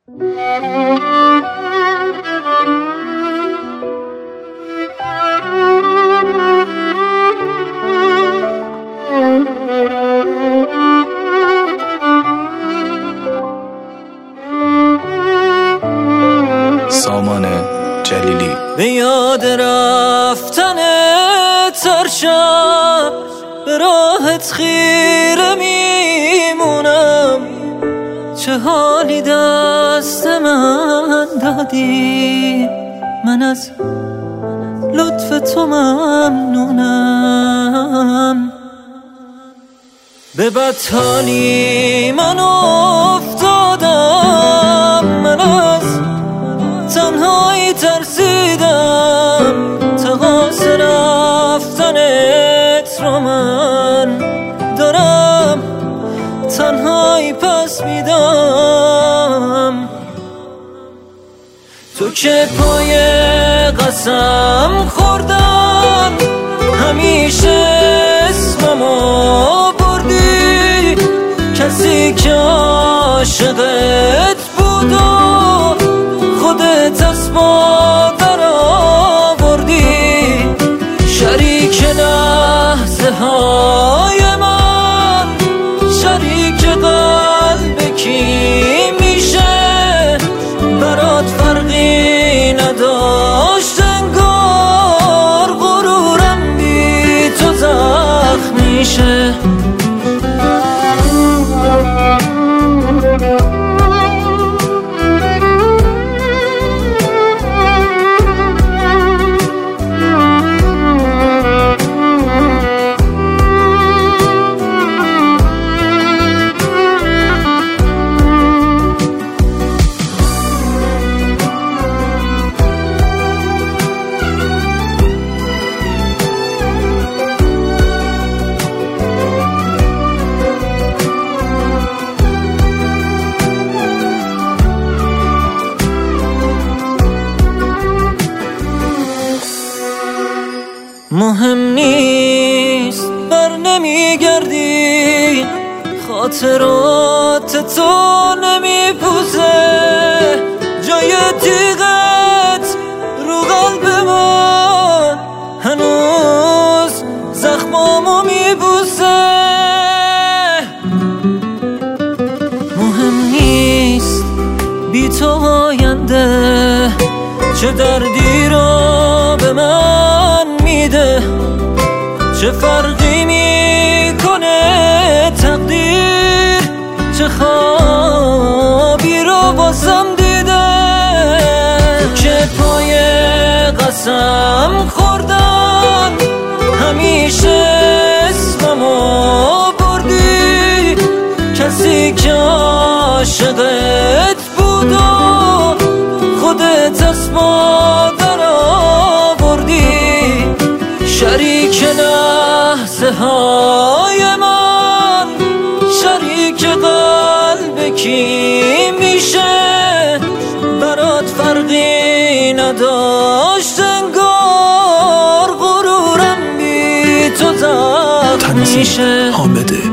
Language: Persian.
سامان جلیلی. به یاد رفتن ترشم به راحت خیره میمونم، چه حالی دست من دادی، من از لطف تو ممنونم. به بدحالی من افتادم، من از تنهایی ترسیدم، تقاص رفتنت رو من دارم تنهایی پس میدم. تو که پای قسم خوردم همیشه اسممو بردی، کسی که عاشقت بود و خودت از مادر آوردی، شریک لحظه های من، شریک قلب کی میشه، برات فرقی نداشت انگار، غرورم بی تو زخم میشه. مهم نیست بر نمیگردی، خاطرات تو نمیپوسه، جای تیغت رو قلب من هنوز زخمامو میبوسه. مهم نیست بی تو آینده چه دردی رو به من میده، چه فرقی میکنه تقدیر، چه خوابی رو بازم دیده. که پای قسم خوردن همیشه اسممو بردی، کسی که عاشقت بود و خودت از مادر آوردی، شریک لحظه های من، شریک قلب کی میشه، برات فرقی نداشت انگار، غرورم بی تو زخم میشه. حامد